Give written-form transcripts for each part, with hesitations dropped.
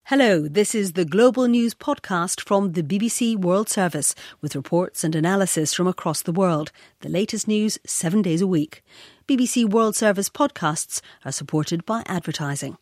Hello, this is the Global News podcast from the BBC World Service with reports and analysis from across the world. The latest news 7 days a week. BBC World Service podcasts are supported by advertising.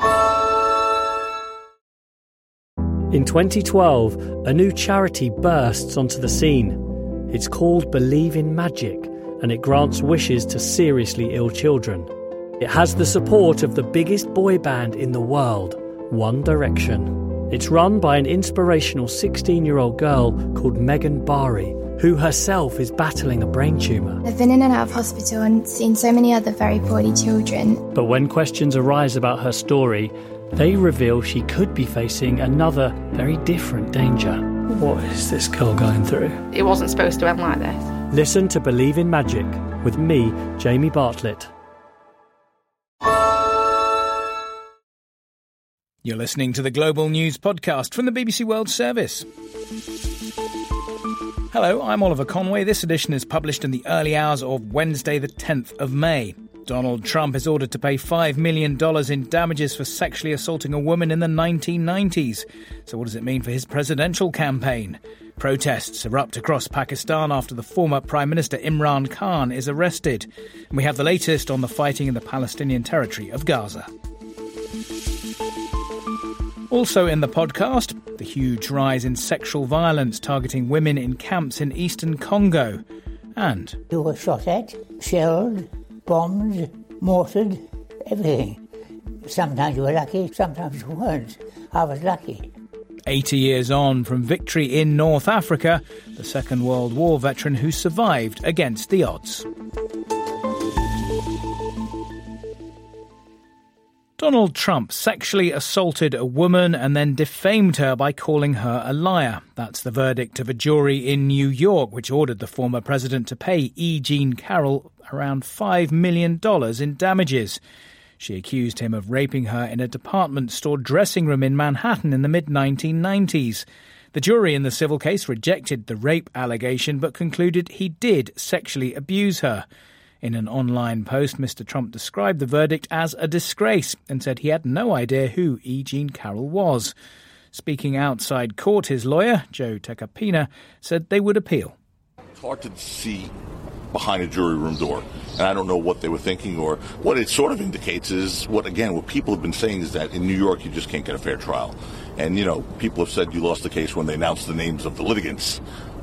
In 2012, a new charity bursts onto the scene. It's called Believe in Magic, and it grants wishes to seriously ill children. It has the support of the biggest boy band in the world, One Direction. It's run by an inspirational 16-year-old girl called Megan Barry, who herself is battling a brain tumour. I've been in and out of hospital and seen so many other very poorly children. But when questions arise about her story, they reveal she could be facing another very different danger. What is this girl going through? It wasn't supposed to end like this. Listen to Believe in Magic with me, Jamie Bartlett. You're listening to the Global News podcast from the BBC World Service. Hello, I'm Oliver Conway. This edition is published in the early hours of Wednesday, the 10th of May. Donald Trump is ordered to pay $5 million in damages for sexually assaulting a woman in the 1990s. So what does it mean for his presidential campaign? Protests erupt across Pakistan after the former Prime Minister Imran Khan is arrested. And we have the latest on the fighting in the Palestinian territory of Gaza. Also in the podcast, the huge rise in sexual violence targeting women in camps in eastern Congo. And you were shot at, shelled, bombed, mortared, everything. Sometimes you were lucky, sometimes you weren't. I was lucky. 80 years on from victory in North Africa, the Second World War veteran who survived against the odds. Donald Trump sexually assaulted a woman and then defamed her by calling her a liar. That's the verdict of a jury in New York, which ordered the former president to pay E. Jean Carroll around $5 million in damages. She accused him of raping her in a department store dressing room in Manhattan in the mid-1990s. The jury in the civil case rejected the rape allegation but concluded he did sexually abuse her. In an online post, Mr. Trump described the verdict as a disgrace and said he had no idea who E. Jean Carroll was. Speaking outside court, his lawyer, Joe Tacopina, said they would appeal. It's hard to see behind a jury room door, and I don't know what they were thinking, or what it sort of indicates is what people have been saying is that in New York you just can't get a fair trial. And, people have said you lost the case when they announced the names of the litigants.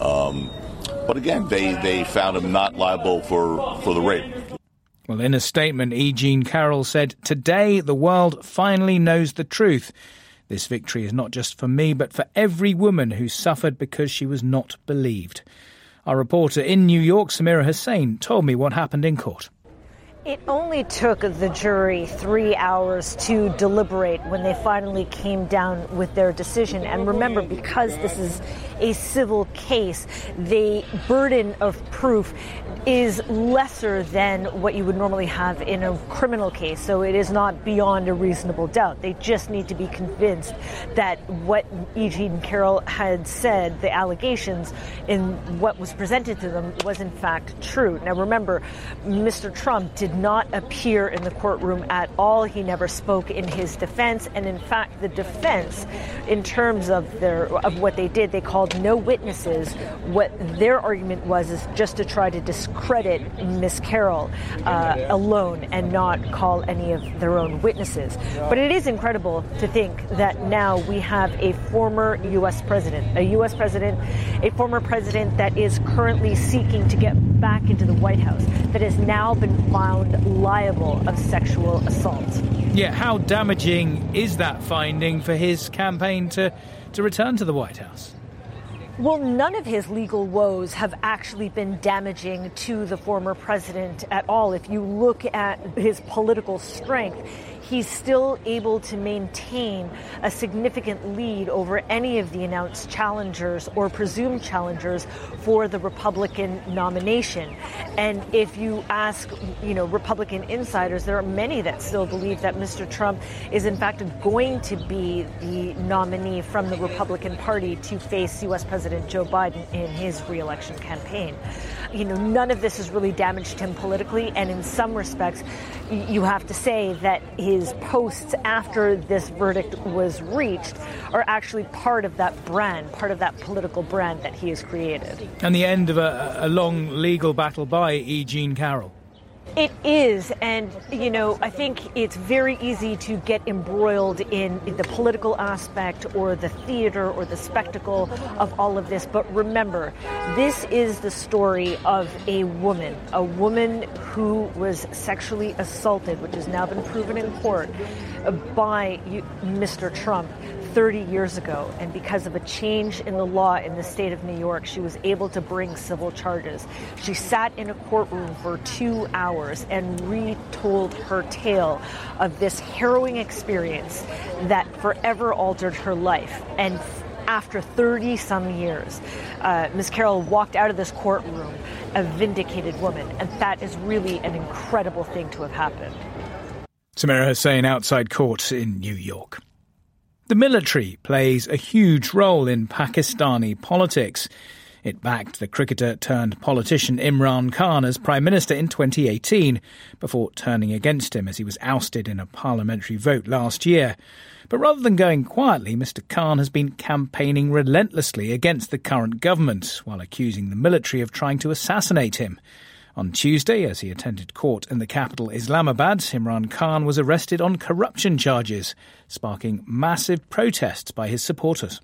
But again, they found him not liable for the rape. Well, in a statement, E. Jean Carroll said, "Today the world finally knows the truth. This victory is not just for me, but for every woman who suffered because she was not believed." Our reporter in New York, Samira Hussain, told me what happened in court. It only took the jury 3 hours to deliberate when they finally came down with their decision. And remember, because this is a civil case, the burden of proof is lesser than what you would normally have in a criminal case. So it is not beyond a reasonable doubt. They just need to be convinced that what E. Jean Carroll had said, the allegations in what was presented to them, was in fact true. Now remember, Mr. Trump did not appear in the courtroom at all. He never spoke in his defense. And in fact, the defense, in terms of what they did, they called no witnesses. What their argument was is just to try to discredit Ms. Carroll alone and not call any of their own witnesses. But it is incredible to think that now we have a former U.S. president, a former president that is currently seeking to get back into the White House, that has now been found liable of sexual assault. Yeah, how damaging is that finding for his campaign to return to the White House? Well, none of his legal woes have actually been damaging to the former president at all. If you look at his political strength, he's still able to maintain a significant lead over any of the announced challengers or presumed challengers for the Republican nomination. And if you ask, Republican insiders, there are many that still believe that Mr. Trump is in fact going to be the nominee from the Republican Party to face U.S. President Joe Biden in his re-election campaign. none of this has really damaged him politically. And in some respects, you have to say that his posts after this verdict was reached are actually part of that brand, part of that political brand that he has created. And the end of a long legal battle by E. Jean Carroll. It is, and, I think it's very easy to get embroiled in the political aspect or the theater or the spectacle of all of this. But remember, this is the story of a woman who was sexually assaulted, which has now been proven in court, by Mr. Trump 30 years ago. And because of a change in the law in the state of New York, she was able to bring civil charges. She sat in a courtroom for 2 hours and retold her tale of this harrowing experience that forever altered her life. And after 30-some years, Ms. Carroll walked out of this courtroom a vindicated woman. And that is really an incredible thing to have happened. Samira Hussain outside court in New York. The military plays a huge role in Pakistani politics. It backed the cricketer-turned-politician Imran Khan as Prime Minister in 2018, before turning against him as he was ousted in a parliamentary vote last year. But rather than going quietly, Mr. Khan has been campaigning relentlessly against the current government, while accusing the military of trying to assassinate him. On Tuesday, as he attended court in the capital Islamabad, Imran Khan was arrested on corruption charges, sparking massive protests by his supporters.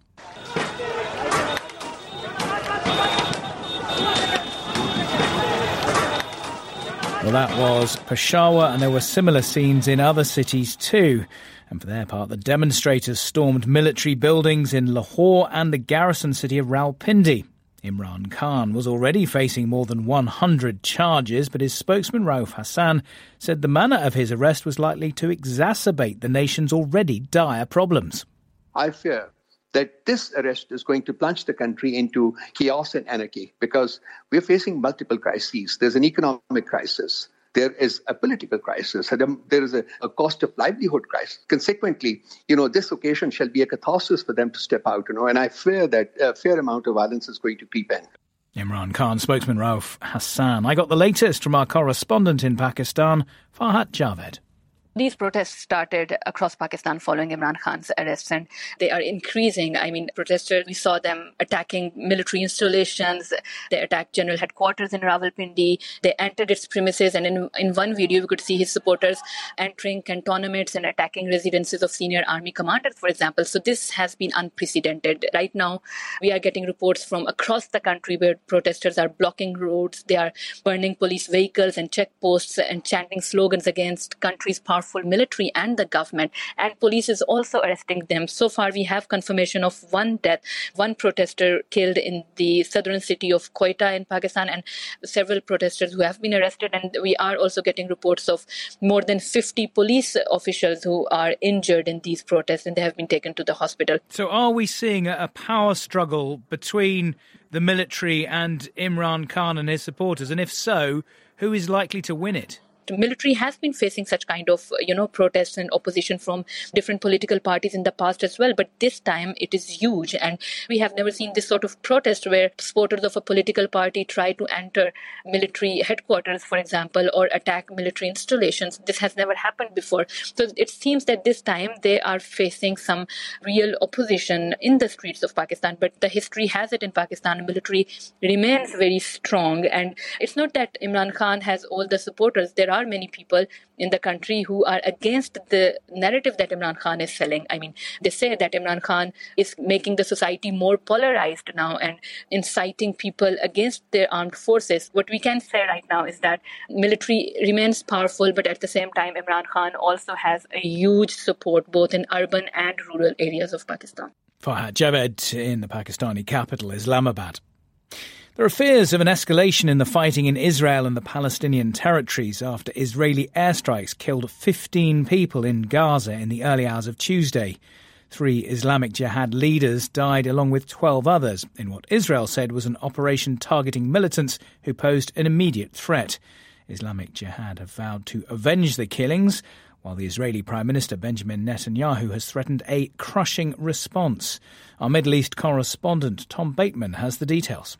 Well, that was Peshawar, and there were similar scenes in other cities too. And for their part, the demonstrators stormed military buildings in Lahore and the garrison city of Rawalpindi. Imran Khan was already facing more than 100 charges, but his spokesman Rauf Hassan said the manner of his arrest was likely to exacerbate the nation's already dire problems. I fear that this arrest is going to plunge the country into chaos and anarchy because we're facing multiple crises. There's an economic crisis. There is a political crisis. There is a cost of livelihood crisis. Consequently, this occasion shall be a catharsis for them to step out, and I fear that a fair amount of violence is going to creep in. Imran Khan spokesman Rauf Hassan. I got the latest from our correspondent in Pakistan, Farhat Javed. These protests started across Pakistan following Imran Khan's arrest, and they are increasing. Protesters, we saw them attacking military installations. They attacked general headquarters in Rawalpindi. They entered its premises, and in one video, we could see his supporters entering cantonments and attacking residences of senior army commanders, for example. So this has been unprecedented. Right now, we are getting reports from across the country where protesters are blocking roads. They are burning police vehicles and checkposts and chanting slogans against country's powerful military and the government, and police is also arresting them. So far, we have confirmation of one death, one protester killed in the southern city of Quetta in Pakistan, and several protesters who have been arrested. And we are also getting reports of more than 50 police officials who are injured in these protests, and they have been taken to the hospital. So are we seeing a power struggle between the military and Imran Khan and his supporters? And if so, who is likely to win it? The military has been facing such kind of, protests and opposition from different political parties in the past as well. But this time it is huge. And we have never seen this sort of protest where supporters of a political party try to enter military headquarters, for example, or attack military installations. This has never happened before. So it seems that this time they are facing some real opposition in the streets of Pakistan. But the history has it in Pakistan, the military remains very strong. And it's not that Imran Khan has all the supporters. There are many people in the country who are against the narrative that Imran Khan is selling. They say that Imran Khan is making the society more polarized now and inciting people against their armed forces. What we can say right now is that military remains powerful, but at the same time, Imran Khan also has a huge support both in urban and rural areas of Pakistan. Farhat Javed in the Pakistani capital, Islamabad. There are fears of an escalation in the fighting in Israel and the Palestinian territories after Israeli airstrikes killed 15 people in Gaza in the early hours of Tuesday. 3 Islamic Jihad leaders died along with 12 others in what Israel said was an operation targeting militants who posed an immediate threat. Islamic Jihad have vowed to avenge the killings, while the Israeli Prime Minister Benjamin Netanyahu has threatened a crushing response. Our Middle East correspondent Tom Bateman has the details.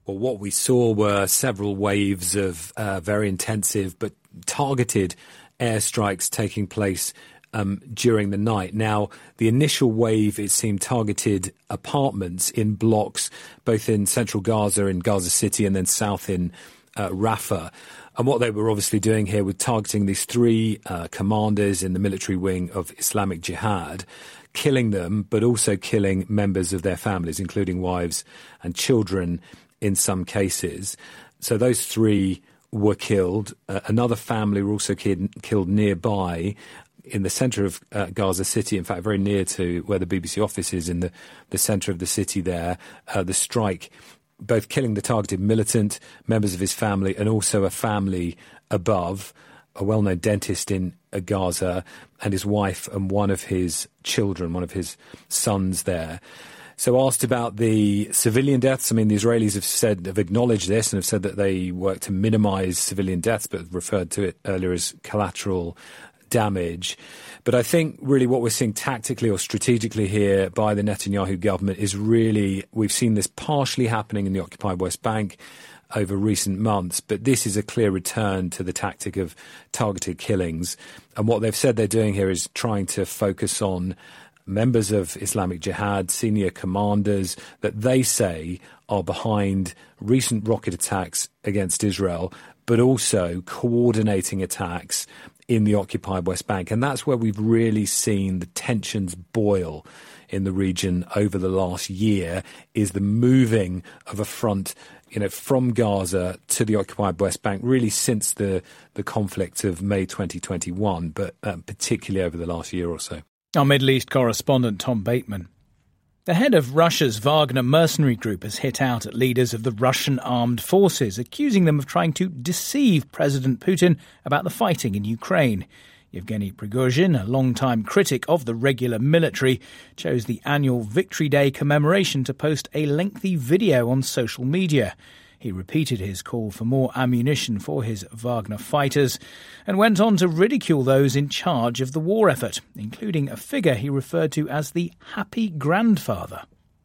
Well, what we saw were several waves of very intensive but targeted airstrikes taking place during the night. Now, the initial wave, it seemed, targeted apartments in blocks, both in central Gaza, in Gaza City, and then south in Rafah. And what they were obviously doing here was targeting these three commanders in the military wing of Islamic Jihad, killing them, but also killing members of their families, including wives and children in some cases. So those three were killed. Another family were also killed nearby in the centre of Gaza City, in fact, very near to where the BBC office is, in the centre of the city there. The strike, both killing the targeted militant, members of his family, and also a family above, a well-known dentist in Gaza, and his wife and one of his children, one of his sons there. So asked about the civilian deaths, I mean, the Israelis have acknowledged this and have said that they work to minimise civilian deaths, but referred to it earlier as collateral damage. But I think really what we're seeing tactically or strategically here by the Netanyahu government is really, we've seen this partially happening in the occupied West Bank over recent months, but this is a clear return to the tactic of targeted killings. And what they've said they're doing here is trying to focus on members of Islamic Jihad, senior commanders that they say are behind recent rocket attacks against Israel, but also coordinating attacks in the occupied West Bank. And that's where we've really seen the tensions boil in the region over the last year, is the moving of a front, from Gaza to the occupied West Bank, really since the conflict of May 2021, but particularly over the last year or so. Our Middle East correspondent Tom Bateman. The head of Russia's Wagner mercenary group has hit out at leaders of the Russian armed forces, accusing them of trying to deceive President Putin about the fighting in Ukraine. Yevgeny Prigozhin, a long-time critic of the regular military, chose the annual Victory Day commemoration to post a lengthy video on social media. He repeated his call for more ammunition for his Wagner fighters and went on to ridicule those in charge of the war effort, including a figure he referred to as the happy grandfather.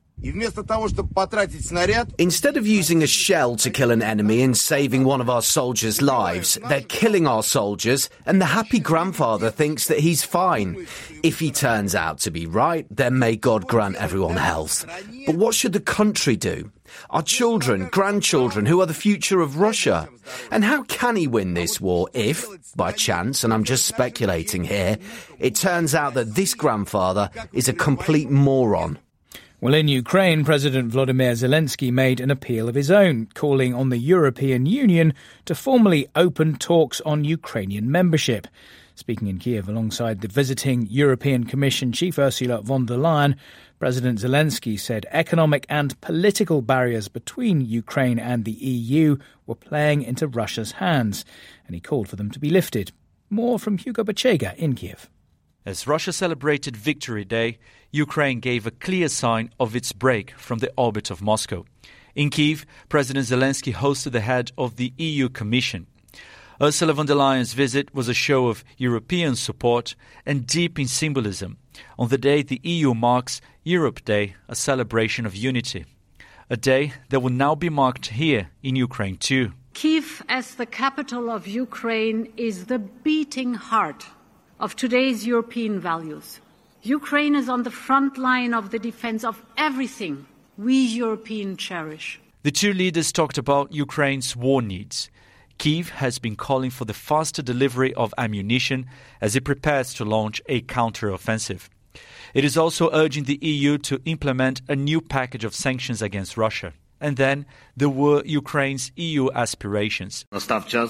Instead of using a shell to kill an enemy and saving one of our soldiers' lives, they're killing our soldiers, and the happy grandfather thinks that he's fine. If he turns out to be right, then may God grant everyone health. But what should the country do? Our children, grandchildren, who are the future of Russia? And how can he win this war if, by chance, and I'm just speculating here, it turns out that this grandfather is a complete moron? Well, in Ukraine, President Volodymyr Zelensky made an appeal of his own, calling on the European Union to formally open talks on Ukrainian membership. Speaking in Kiev alongside the visiting European Commission Chief Ursula von der Leyen, President Zelensky said economic and political barriers between Ukraine and the EU were playing into Russia's hands, and he called for them to be lifted. More from Hugo Bachega in Kiev. As Russia celebrated Victory Day, Ukraine gave a clear sign of its break from the orbit of Moscow. In Kyiv, President Zelensky hosted the head of the EU Commission. Ursula von der Leyen's visit was a show of European support and deep in symbolism. On the day the EU marks Europe Day, a celebration of unity. A day that will now be marked here in Ukraine too. Kyiv, as the capital of Ukraine, is the beating heart of today's European values. Ukraine is on the front line of the defense of everything we Europeans cherish. The two leaders talked about Ukraine's war needs. Kyiv has been calling for the faster delivery of ammunition as it prepares to launch a counter-offensive. It is also urging the EU to implement a new package of sanctions against Russia. And then there were Ukraine's EU aspirations. President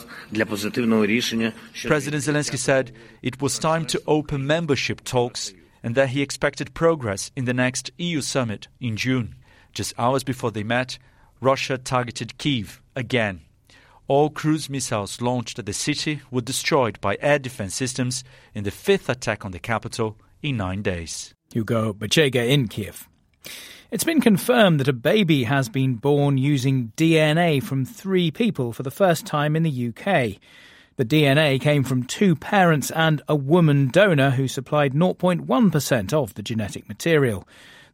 Zelensky said it was time to open membership talks and that he expected progress in the next EU summit in June. Just hours before they met, Russia targeted Kyiv again. All cruise missiles launched at the city were destroyed by air defense systems in the fifth attack on the capital in 9 days. Hugo Bachega in Kiev. It's been confirmed that a baby has been born using DNA from 3 people for the first time in the UK. The DNA came from 2 parents and a woman donor who supplied 0.1% of the genetic material.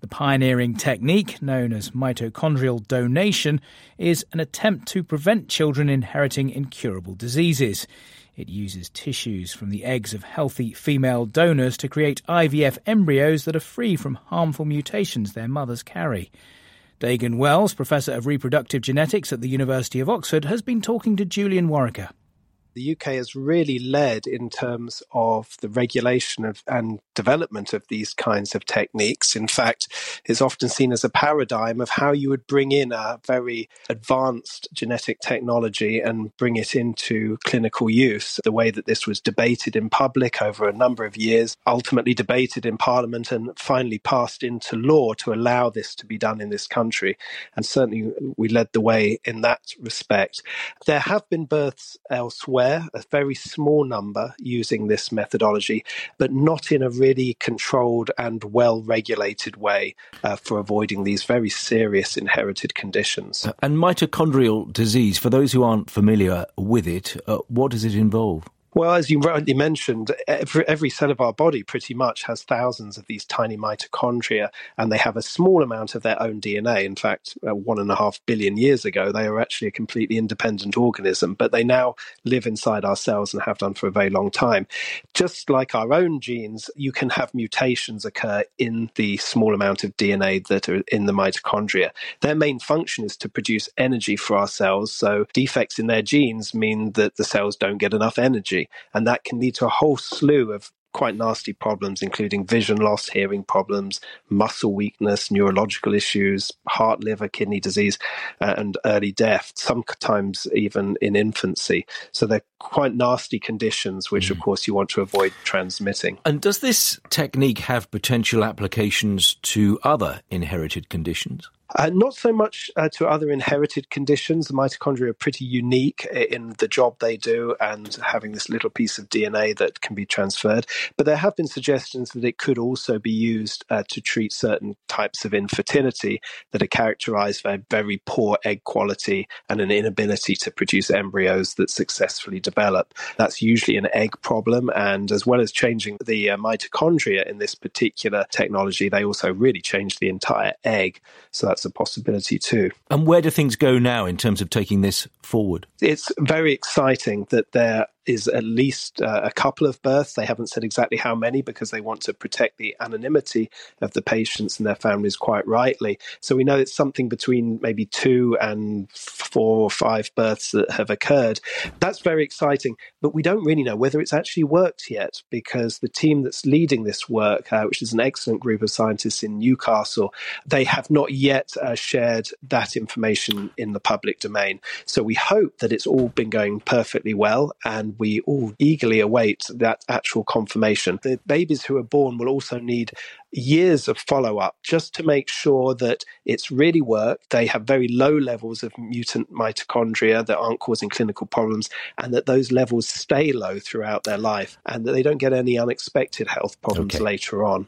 The pioneering technique, known as mitochondrial donation, is an attempt to prevent children inheriting incurable diseases. It uses tissues from the eggs of healthy female donors to create IVF embryos that are free from harmful mutations their mothers carry. Dagan Wells, Professor of Reproductive Genetics at the University of Oxford, has been talking to Julian Worricker. The UK has really led in terms of the regulation of and development of these kinds of techniques. In fact, it's often seen as a paradigm of how you would bring in a very advanced genetic technology and bring it into clinical use. The way that this was debated in public over a number of years, ultimately debated in Parliament and finally passed into law to allow this to be done in this country. And certainly we led the way in that respect. There have been births elsewhere, a very small number using this methodology, but not in a really controlled and well-regulated way for avoiding these very serious inherited conditions. And mitochondrial disease, for those who aren't familiar with it, what does it involve? Well, as you rightly mentioned, every cell of our body pretty much has thousands of these tiny mitochondria, and they have a small amount of their own DNA. In fact, 1.5 billion years ago, they were actually a completely independent organism, but they now live inside our cells and have done for a very long time. Just like our own genes, you can have mutations occur in the small amount of DNA that are in the mitochondria. Their main function is to produce energy for our cells, so defects in their genes mean that the cells don't get enough energy. And that can lead to a whole slew of quite nasty problems, including vision loss, hearing problems, muscle weakness, neurological issues, heart, liver, kidney disease, and early death, sometimes even in infancy. So they're quite nasty conditions, which, of course, you want to avoid transmitting. And does this technique have potential applications to other inherited conditions? Not so much to other inherited conditions. The mitochondria are pretty unique in the job they do and having this little piece of DNA that can be transferred. But there have been suggestions that it could also be used to treat certain types of infertility that are characterized by very poor egg quality and an inability to produce embryos that successfully develop. That's usually an egg problem. And as well as changing the mitochondria in this particular technology, they also really change the entire egg. So that's a possibility too. And where do things go now in terms of taking this forward? It's very exciting that there is at least a couple of births. They haven't said exactly how many because they want to protect the anonymity of the patients and their families quite rightly. So we know it's something between maybe 2 and 4 or 5 births that have occurred. That's very exciting, but we don't really know whether it's actually worked yet because the team that's leading this work, which is an excellent group of scientists in Newcastle, they have not yet shared that information in the public domain. So we hope that it's all been going perfectly well, and we all eagerly await that actual confirmation. The babies who are born will also need years of follow-up just to make sure that it's really worked. They have very low levels of mutant mitochondria that aren't causing clinical problems, and that those levels stay low throughout their life, and that they don't get any unexpected health problems later on.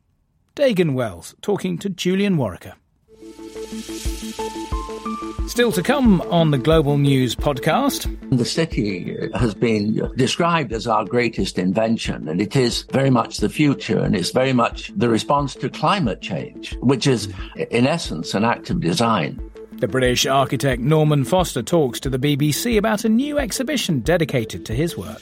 Dagan Wells talking to Julian Worricker. Still to come on the Global News podcast. The city has been described as our greatest invention, and it is very much the future, and it's very much the response to climate change, which is, in essence, an act of design. The British architect Norman Foster talks to the BBC about a new exhibition dedicated to his work.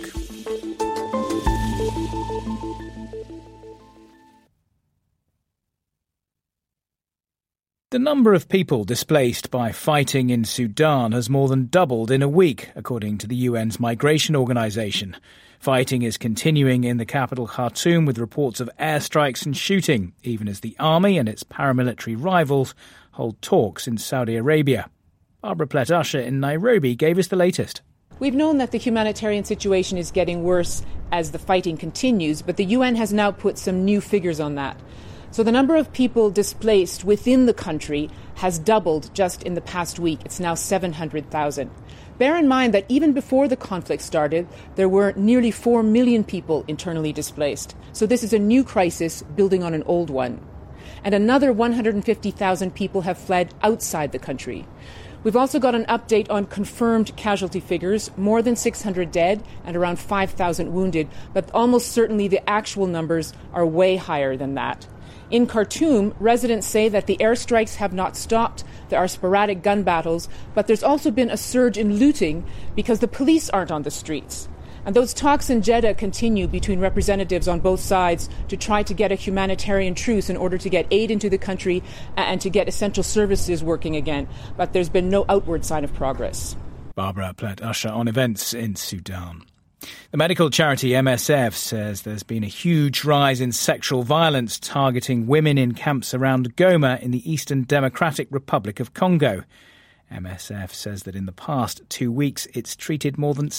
The number of people displaced by fighting in Sudan has more than doubled in a week, according to the UN's migration organisation. Fighting is continuing in the capital Khartoum with reports of airstrikes and shooting, even as the army and its paramilitary rivals hold talks in Saudi Arabia. Barbara Plett-Usher in Nairobi gave us the latest. We've known that the humanitarian situation is getting worse as the fighting continues, but the UN has now put some new figures on that. So the number of people displaced within the country has doubled just in the past week. It's now 700,000. Bear in mind that even before the conflict started, there were nearly 4 million people internally displaced. So this is a new crisis building on an old one. And another 150,000 people have fled outside the country. We've also got an update on confirmed casualty figures, more than 600 dead and around 5,000 wounded, but almost certainly the actual numbers are way higher than that. In Khartoum, residents say that the airstrikes have not stopped. There are sporadic gun battles, but there's also been a surge in looting because the police aren't on the streets. And those talks in Jeddah continue between representatives on both sides to try to get a humanitarian truce in order to get aid into the country and to get essential services working again. But there's been no outward sign of progress. Barbara Plett-Usher on events in Sudan. The medical charity MSF says there's been a huge rise in sexual violence targeting women in camps around Goma in the Eastern Democratic Republic of Congo. MSF says that in the past 2 weeks it's treated more than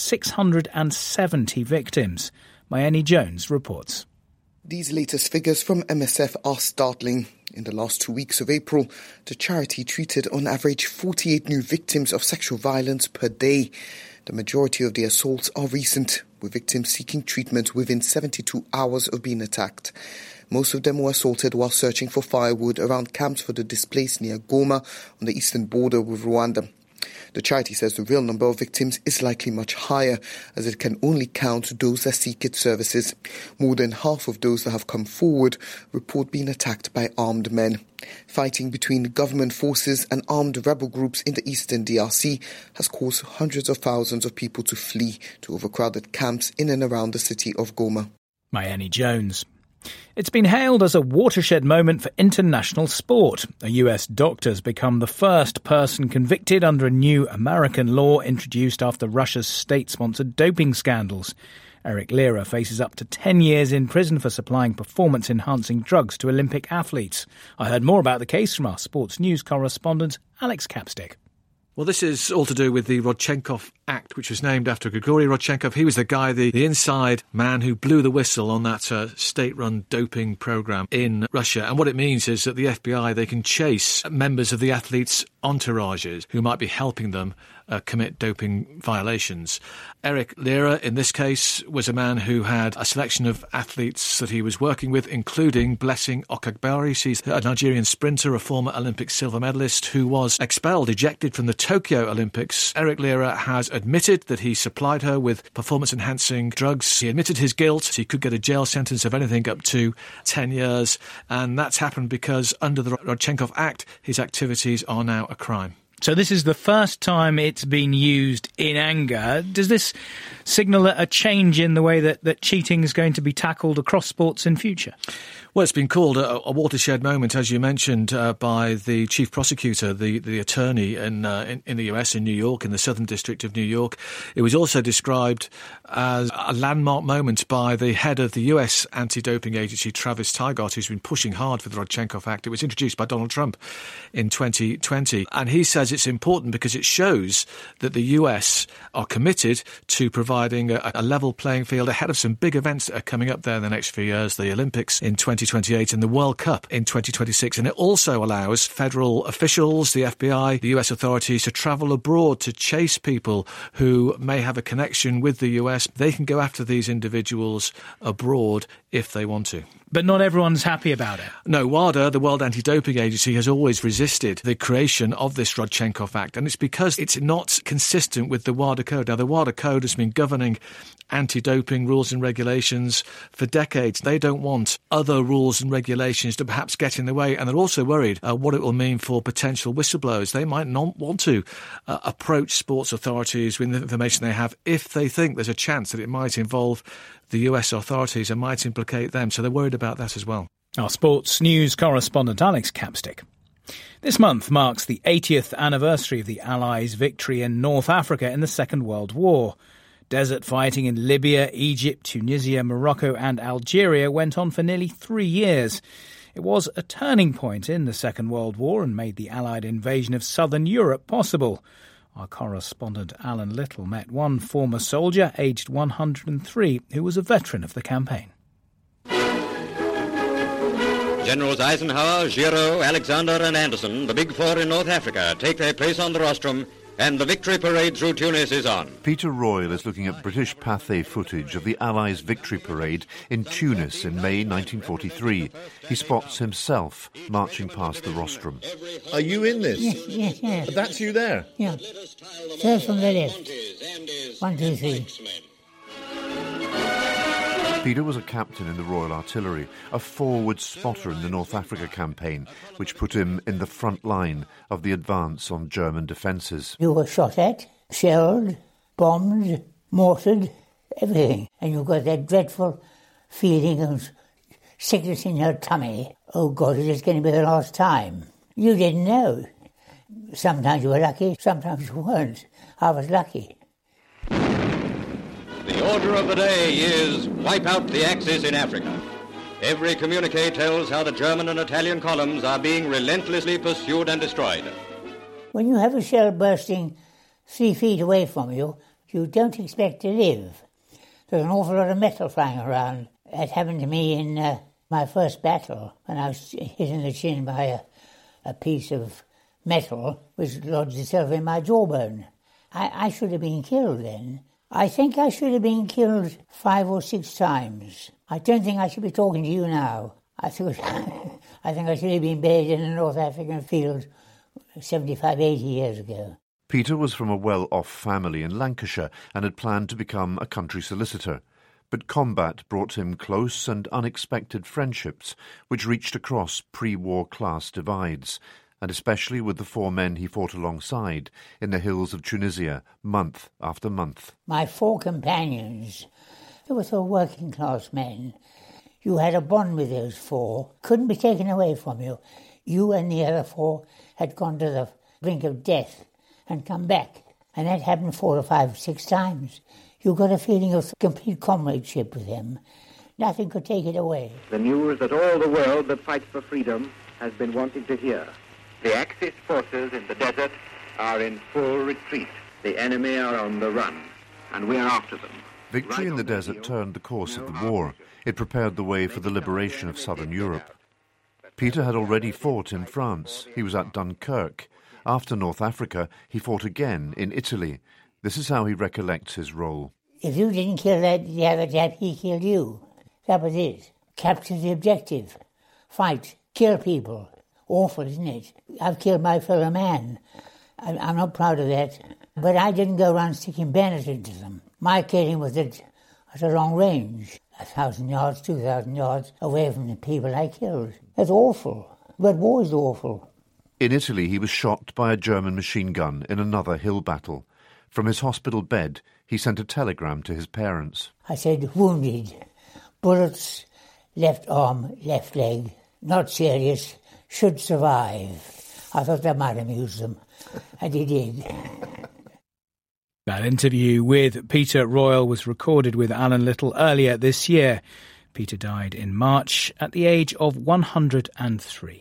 670 victims. Mayeni Jones reports. These latest figures from MSF are startling. In the last 2 weeks of April, the charity treated on average 48 new victims of sexual violence per day. The majority of the assaults are recent, with victims seeking treatment within 72 hours of being attacked. Most of them were assaulted while searching for firewood around camps for the displaced near Goma on the eastern border with Rwanda. The charity says the real number of victims is likely much higher, as it can only count those that seek its services. More than half of those that have come forward report being attacked by armed men. Fighting between government forces and armed rebel groups in the eastern DRC has caused hundreds of thousands of people to flee to overcrowded camps in and around the city of Goma. Mayeni Jones. It's been hailed as a watershed moment for international sport. A US doctor's become the first person convicted under a new American law introduced after Russia's state-sponsored doping scandals. Eric Lira faces up to 10 years in prison for supplying performance-enhancing drugs to Olympic athletes. I heard more about the case from our sports news correspondent, Alex Capstick. Well, this is all to do with the Rodchenkov Act, which was named after Grigory Rodchenkov. He was the guy, the inside man who blew the whistle on that state-run doping program in Russia. And what it means is that the FBI, they can chase members of the athletes' entourages who might be helping them commit doping violations. Eric Lira, in this case, was a man who had a selection of athletes that he was working with, including Blessing Okagbari. She's a Nigerian sprinter, a former Olympic silver medalist who was expelled, ejected from the Tokyo Olympics. Eric Lira has admitted that he supplied her with performance-enhancing drugs. He admitted his guilt. He could get a jail sentence of anything up to 10 years. And that's happened because under the Rodchenkov Act, his activities are now a crime. So this is the first time it's been used in anger. Does this signal a change in the way that cheating is going to be tackled across sports in future? Well, it's been called a watershed moment, as you mentioned, by the chief prosecutor, the attorney in the US, in New York, in the Southern District of New York. It was also described as a landmark moment by the head of the US anti-doping agency, Travis Tygart, who's been pushing hard for the Rodchenkov Act. It was introduced by Donald Trump in 2020. And he says it's important because it shows that the US are committed to providing a level playing field ahead of some big events that are coming up there in the next few years, the Olympics in 2028 and the World Cup in 2026. And it also allows federal officials, the FBI, the US authorities to travel abroad to chase people who may have a connection with the US. They can go after these individuals abroad if they want to. But not everyone's happy about it. No, WADA, the World Anti-Doping Agency, has always resisted the creation of this Rodchenkov Act, and it's because it's not consistent with the WADA Code. Now, the WADA Code has been governing anti-doping rules and regulations for decades. They don't want other rules and regulations to perhaps get in the way, and they're also worried what it will mean for potential whistleblowers. They might not want to approach sports authorities with the information they have if they think there's a chance that it might involve the US authorities and might implicate them. So they're worried about that as well. Our sports news correspondent Alex Capstick. This month marks the 80th anniversary of the Allies' victory in North Africa in the Second World War. Desert fighting in Libya, Egypt, Tunisia, Morocco and Algeria went on for nearly 3 years. It was a turning point in the Second World War and made the Allied invasion of southern Europe possible. Our correspondent Alan Little met one former soldier, aged 103, who was a veteran of the campaign. Generals Eisenhower, Giraud, Alexander and Anderson, the big four in North Africa, take their place on the rostrum, and the victory parade through Tunis is on. Peter Royal is looking at British Pathé footage of the Allies' victory parade in Tunis in May 1943. He spots himself marching past the rostrum. Are you in this? Yes. That's you there? Yeah. Third from the left. 1, 2, 3. Peter was a captain in the Royal Artillery, a forward spotter in the North Africa campaign, which put him in the front line of the advance on German defences. You were shot at, shelled, bombed, mortared, everything. And you got that dreadful feeling of sickness in your tummy. Oh God, it is going to be the last time. You didn't know. Sometimes you were lucky, sometimes you weren't. I was lucky. The order of the day is wipe out the Axis in Africa. Every communique tells how the German and Italian columns are being relentlessly pursued and destroyed. When you have a shell bursting 3 feet away from you, you don't expect to live. There's an awful lot of metal flying around. It happened to me in my first battle, when I was hit in the chin by a piece of metal which lodged itself in my jawbone. I should have been killed then. I think I should have been killed 5 or 6 times. I don't think I should be talking to you now. I think I should have been buried in a North African field 75, 80 years ago. Peter was from a well-off family in Lancashire and had planned to become a country solicitor. But combat brought him close and unexpected friendships, which reached across pre-war class divides, and especially with the 4 men he fought alongside in the hills of Tunisia, month after month. My 4 companions, they were all working-class men. You had a bond with those 4, couldn't be taken away from you. You and the other 4 had gone to the brink of death and come back, and that happened 4 or 5, 6 times. You got a feeling of complete comradeship with them. Nothing could take it away. The news that all the world that fights for freedom has been wanting to hear. The Axis forces in the desert are in full retreat. The enemy are on the run, and we are after them. Victory in the desert turned the course of the war. It prepared the way for the liberation of southern Europe. Peter had already fought in France. He was at Dunkirk. After North Africa, he fought again in Italy. This is how he recollects his role. If you didn't kill the other chap, he killed you. That was it. Capture the objective. Fight. Kill people. Awful, isn't it? I've killed my fellow man. I'm not proud of that. But I didn't go around sticking bayonets into them. My killing was at a long range. 1,000 yards, 2,000 yards away from the people I killed. That's awful. But war is awful. In Italy, he was shot by a German machine gun in another hill battle. From his hospital bed, he sent a telegram to his parents. I said, wounded, bullets, left arm, left leg, not serious, should survive. I thought that might amuse them, and he did. That interview with Peter Royal was recorded with Alan Little earlier this year. Peter died in March at the age of 103.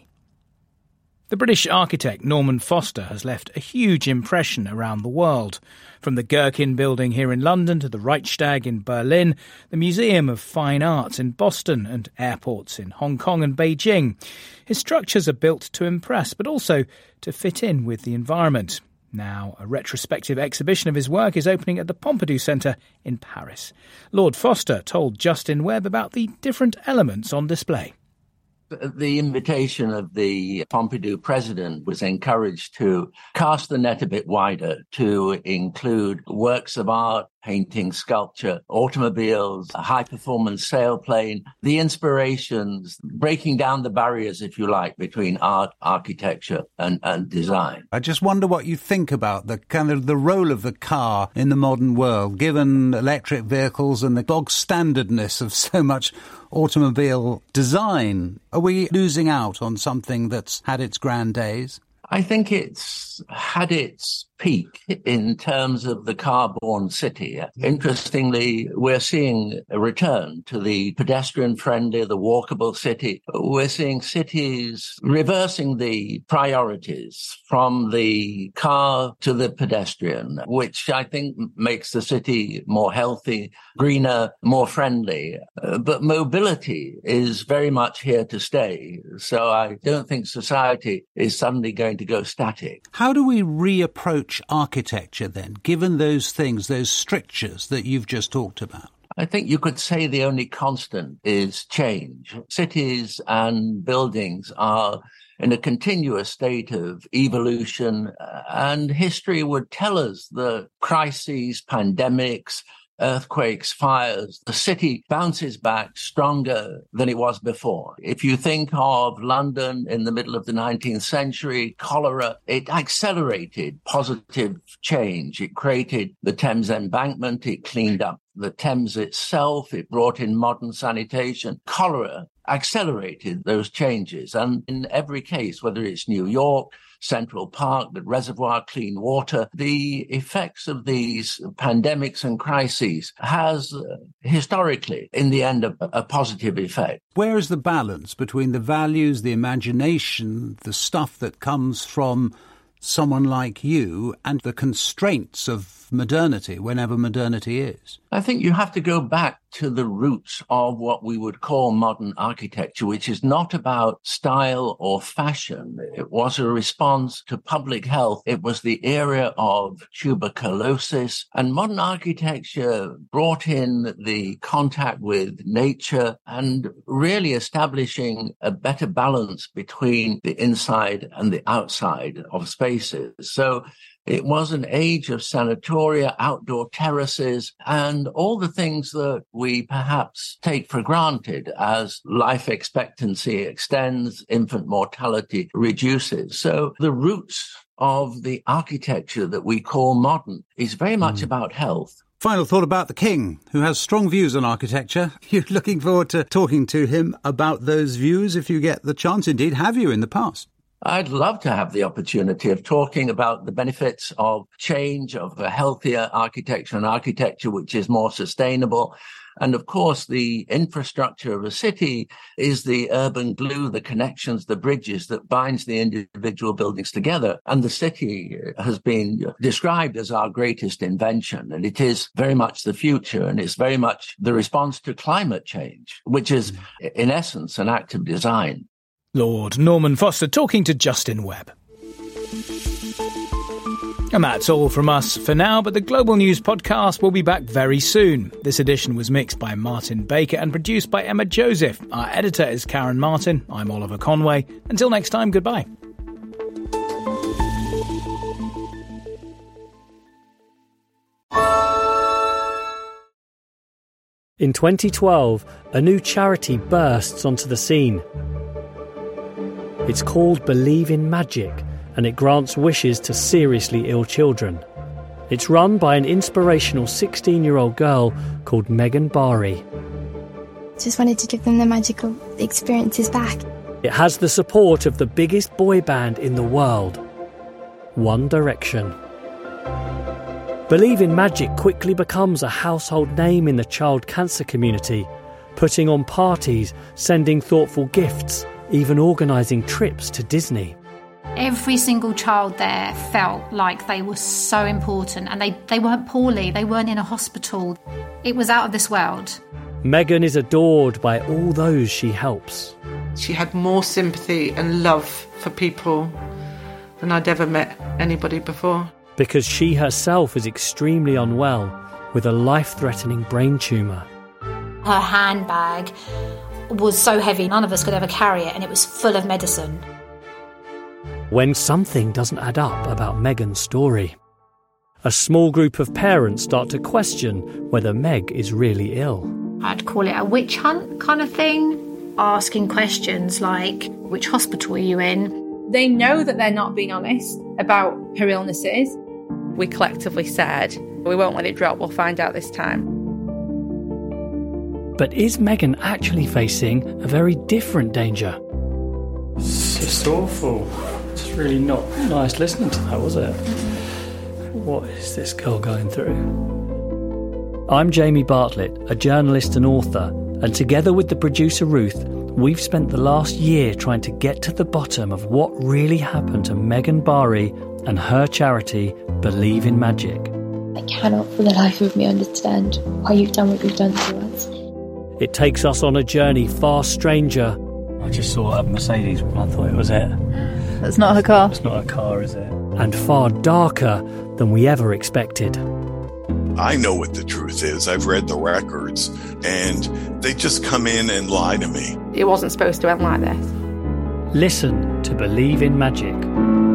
The British architect Norman Foster has left a huge impression around the world. From the Gherkin building here in London to the Reichstag in Berlin, the Museum of Fine Arts in Boston and airports in Hong Kong and Beijing. His structures are built to impress, but also to fit in with the environment. Now, a retrospective exhibition of his work is opening at the Pompidou Centre in Paris. Lord Foster told Justin Webb about the different elements on display. The invitation of the Pompidou president was encouraged to cast the net a bit wider, to include works of art, painting, sculpture, automobiles, a high-performance sailplane, the inspirations, breaking down the barriers, if you like, between art, architecture and design. I just wonder what you think about the kind of the role of the car in the modern world, given electric vehicles and the bog standardness of so much automobile design. Are we losing out on something that's had its grand days? I think it's had its peak in terms of the car-borne city. Interestingly, we're seeing a return to the pedestrian-friendly, the walkable city. We're seeing cities reversing the priorities from the car to the pedestrian, which I think makes the city more healthy, greener, more friendly. But mobility is very much here to stay. So I don't think society is suddenly going to go static. How do we reapproach architecture then, given those things, those strictures that you've just talked about? I think you could say the only constant is change. Cities and buildings are in a continuous state of evolution, and history would tell us the crises, pandemics, earthquakes, fires, the city bounces back stronger than it was before. If you think of London in the middle of the 19th century, cholera, it accelerated positive change. It created the Thames embankment. It cleaned up the Thames itself. It brought in modern sanitation. Cholera accelerated those changes. And in every case, whether it's New York, Central Park, the reservoir, clean water, the effects of these pandemics and crises has historically, in the end, a positive effect. Where is the balance between the values, the imagination, the stuff that comes from someone like you and the constraints of modernity, whenever modernity is? I think you have to go back to the roots of what we would call modern architecture, which is not about style or fashion. It was a response to public health. It was the era of tuberculosis, and modern architecture brought in the contact with nature and really establishing a better balance between the inside and the outside of spaces. So it was an age of sanatoria, outdoor terraces, and all the things that we perhaps take for granted as life expectancy extends, infant mortality reduces. So the roots of the architecture that we call modern is very much about health. Final thought about the King, who has strong views on architecture. You're looking forward to talking to him about those views if you get the chance. Indeed, have you in the past? I'd love to have the opportunity of talking about the benefits of change, of a healthier architecture, an architecture which is more sustainable. And of course, the infrastructure of a city is the urban glue, the connections, the bridges that binds the individual buildings together. And the city has been described as our greatest invention. And it is very much the future. And it's very much the response to climate change, which is, in essence, an act of design. Lord Norman Foster talking to Justin Webb. And that's all from us for now, but the Global News Podcast will be back very soon. This edition was mixed by Martin Baker and produced by Emma Joseph. Our editor is Karen Martin. I'm Oliver Conway. Until next time, goodbye. In 2012, a new charity bursts onto the scene. It's called Believe in Magic, and it grants wishes to seriously ill children. It's run by an inspirational 16-year-old girl called Megan Barry. Just wanted to give them the magical experiences back. It has the support of the biggest boy band in the world, One Direction. Believe in Magic quickly becomes a household name in the child cancer community, putting on parties, sending thoughtful gifts, even organising trips to Disney. Every single child there felt like they were so important, and they weren't poorly, they weren't in a hospital. It was out of this world. Megan is adored by all those she helps. She had more sympathy and love for people than I'd ever met anybody before. Because she herself is extremely unwell with a life-threatening brain tumour. Her handbag was so heavy, none of us could ever carry it, and it was full of medicine. When something doesn't add up about Megan's story, a small group of parents start to question whether Meg is really ill. I'd call it a witch hunt kind of thing, asking questions like, which hospital are you in? They know that they're not being honest about her illnesses. We collectively said, we won't let it drop, we'll find out this time. But is Megan actually facing a very different danger? It's just awful. It's really not nice listening to that, was it? What is this girl going through? I'm Jamie Bartlett, a journalist and author, and together with the producer Ruth, we've spent the last year trying to get to the bottom of what really happened to Megan Barry and her charity, Believe in Magic. I cannot for the life of me understand why you've done what you've done to us. It takes us on a journey far stranger. I just saw a Mercedes and I thought it was it. That's not her car. It's not her car, is it? And far darker than we ever expected. I know what the truth is. I've read the records, and they just come in and lie to me. It wasn't supposed to end like this. Listen to Believe in Magic.